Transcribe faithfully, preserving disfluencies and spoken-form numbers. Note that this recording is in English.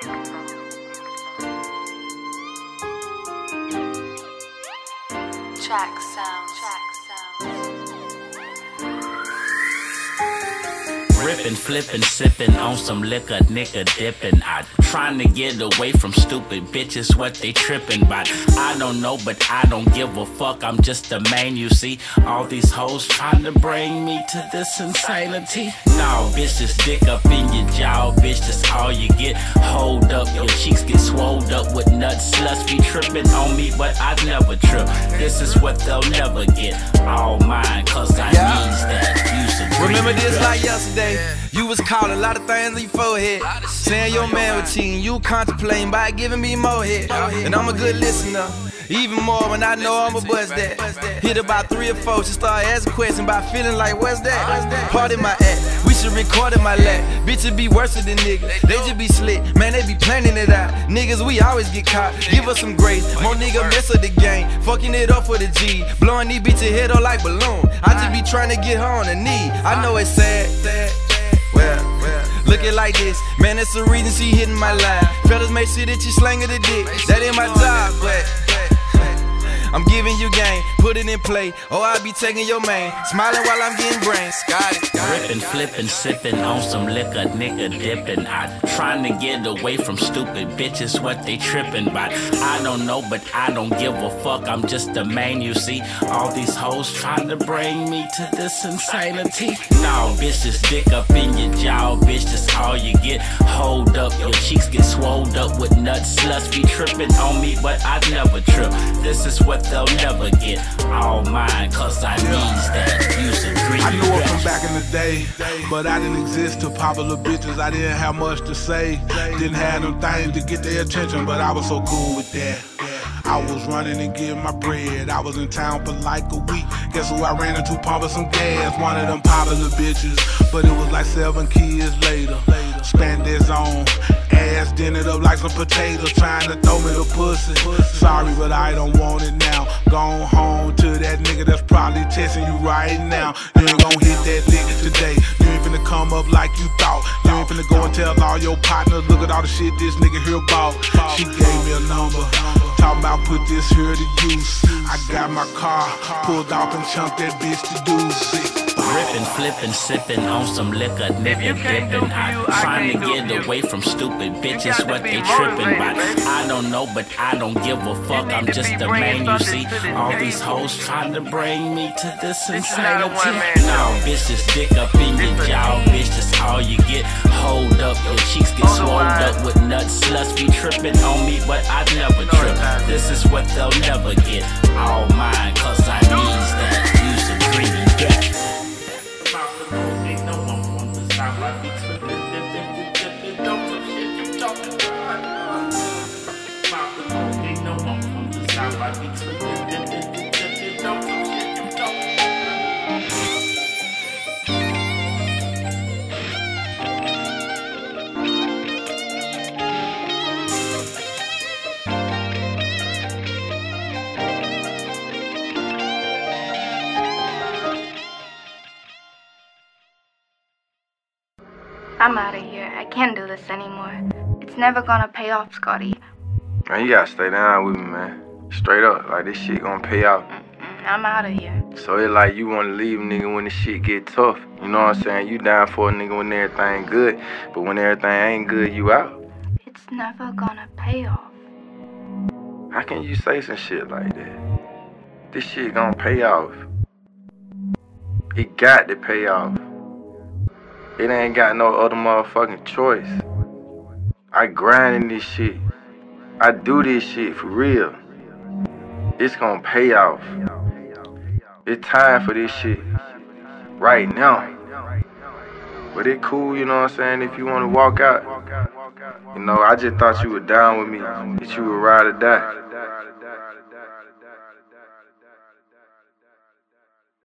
Track sound, track sound. Rippin', flippin', sippin' on some liquor, nigga dippin'. I trying to get away from stupid bitches, what they trippin' about. I don't know, but I don't give a fuck. I'm just a man, you see. All these hoes trying to bring me to this insanity. No, bitch, just dick up in your jaw, bitch, that's all you get. Hold up, your cheeks get swolled up with nuts. Sluts be trippin' on me, but I never trip. This is what they'll never get. All mine, cause I yeah. needs that. Remember this like yesterday. You was calling a lot of things on your forehead, saying your man was cheating. You contemplating by giving me more head. And I'm a good listener, even more when I know I'm a bust that. Hit about three or four, she start asking questions about feeling like what's that? Part in my act, we should record in my lap. Bitches be worse than niggas, they just be slick. Man, they be planning it out. Niggas, we always get caught. Give us some grace, more nigga mess up the game. Fucking it up for the G, blowing these bitches head up like balloon. I just be trying to get her on the knee. I know it's sad. Well, look it like this, man, that's the reason she hitting my line. Fellas, make sure that you slangin' the dick. That ain't my job, but I'm giving you game, put it in play, or I'll be taking your man, smiling while I'm getting brains. Got it, got it. Rippin', flippin', sippin' on some liquor, nigga dippin'. I trying to get away from stupid bitches, what they trippin' about. I don't know, but I don't give a fuck. I'm just a man, you see. All these hoes trying to bring me to this insanity. No, bitch, just dick up in your jaw, bitch, that's all you get. Hold up, your cheeks get swolled up with nuts. Sluts be trippin' on me, but I never trip. This is what they'll never get. All mine, cause I needs that. Use a green. I knew her from back in the day, but I didn't exist to popular bitches. I didn't have much to say. Didn't have no things to get their attention, but I was so cool with that. I was running and getting my bread. I was in town for like a week. Guess who I ran into pumping some gas? One of them popular bitches. But it was like seven kids later. Spandex on, ass dinted up like some potatoes, trying to throw me the pussy. Sorry, but I don't want it now. Gone home to that nigga that's probably texting you right now. You ain't gon' hit that lick today. You ain't finna come up like you thought. You ain't finna go and tell all your partners, look at all the shit this nigga here bought. She gave me a number, talking about put this here to use. I got my car, pulled off and chunked that bitch to do. Rippin', flippin', sippin' on some liquor, nigga dippin'. I trying to get away from stupid bitches, what they trippin' about. I don't know, but I don't give a fuck. I'm just a man, you see. All these hoes trying to bring me to this insanity. No, bitch, just dick up in your jaw, bitch, that's all you get. Hold up, your cheeks get swolled up with nuts. Sluts be trippin' on me, but I never trip. This is what they'll never get. All mine, cause I needs that. Use a greedy bitch. I'm out of here. I can't do this anymore. It's never gonna pay off, Scotty. Man, you gotta stay down with me, man. Straight up, like this shit gonna pay off. Mm-mm, I'm out of here. So it's like you wanna leave a nigga when the shit get tough. You know what I'm saying? You down for a nigga when everything good, but when everything ain't good, you out. It's never gonna pay off. How can you say some shit like that? This shit gonna pay off. It got to pay off. It ain't got no other motherfucking choice. I grind in this shit. I do this shit for real. It's gonna pay off. It's time for this shit right now. But it cool, you know what I'm saying, if you wanna walk out. You know, I just thought you were down with me, that you would ride or die.